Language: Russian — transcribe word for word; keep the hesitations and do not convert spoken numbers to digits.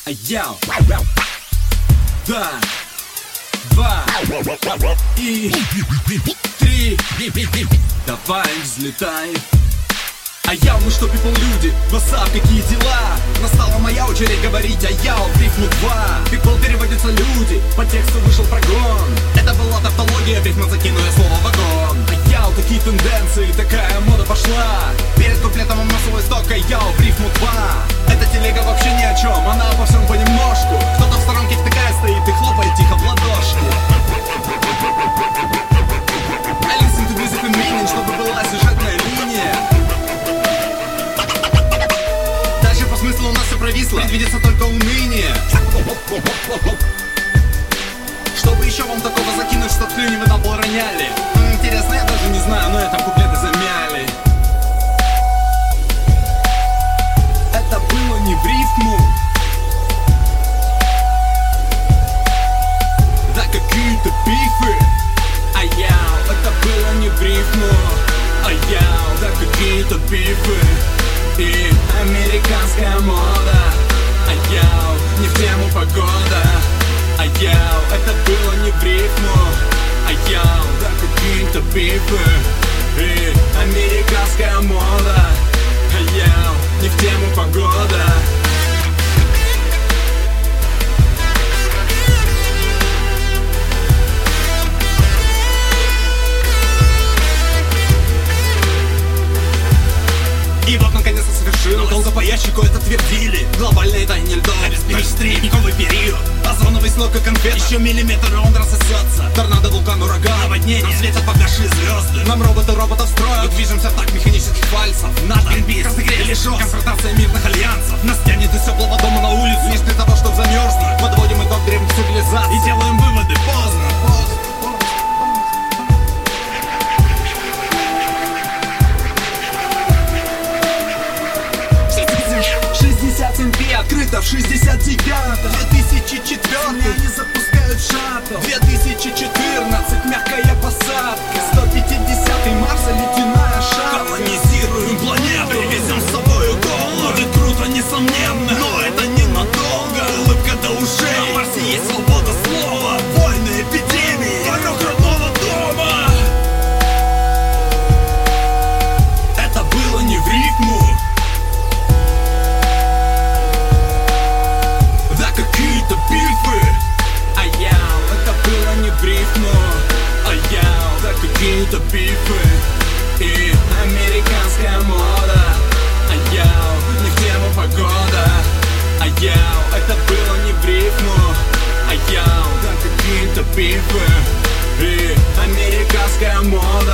А я да, два и три. Давай взлетай. А я, ну что, people, люди, васап, какие дела? Настала моя очередь говорить, а я в рифму два. People переводятся люди, по тексту вышел прогон. Это была тавтология, в рифму закину я слово вагон. А я, такие тенденции, такая мода пошла. Перед куплетом массовой стокой, я в рифму два. Эта телега вообще ни о чем, она обо всем понемножку. Кто-то в сторонке втыкая стоит и хлопает тихо в ладошки. I listen to music and meaning, чтобы была сюжетная линия. Смысл у нас все провисло, предвидится только уныние. Чтобы еще вам такого закинуть, что ткани вы на пол роняли. Интересно, я даже не знаю, но это куплеты замяли. Это было не в рифму. Да какие-то пифы. А я, это было не в рифму. А я, да какие-то пифы. И американская мода. А я, не в тему погода. А я, это было не в рифму. А я, да какие-то пипы. И американская мода. А я, не в тему погода. И вот наконец-то совершил. Долго по ящику это твердили. Глобальные тайны льдов, обеспечить ледниковый период. Озоновый слой как конфет. Еще миллиметр, он рассосется. Торнадо, вулкан, ураган, наводнение. Нам светят погасшие звезды. Нам роботы роботов строят. Мы движемся так механических пальцев. НАТО, Гринпис, разогрели шок. Конфронтация мирных альянсов. Нас тянет из теплого дома на улицу. Лишь для того, чтобы замерзнуть. Подводим итог древних цивилизаций и делаем выводы. Поздно, поздно. шестьдесят семь пи открыто в шестьдесят девятом. Две тысячи четвёртый они запускают шаттл. Две тысячи четырнадцать мягкая посадка. Сто пятидесятый Марса ледяная шапка. Колонизируем планету, везем с собой доллар. Будет круто, несомненно, но это ненадолго. Улыбка до ушей, на Марсе есть свобода слова. Войны, эпидемии, порог родного дома. Это было не в рифму. Какие-то пифы. А я, это было не в рифму. А я, да какие-то пифы. И американская мода. А я, не в тему погода. А я, это было не в рифму. А я, да какие-то пифы. И американская мода.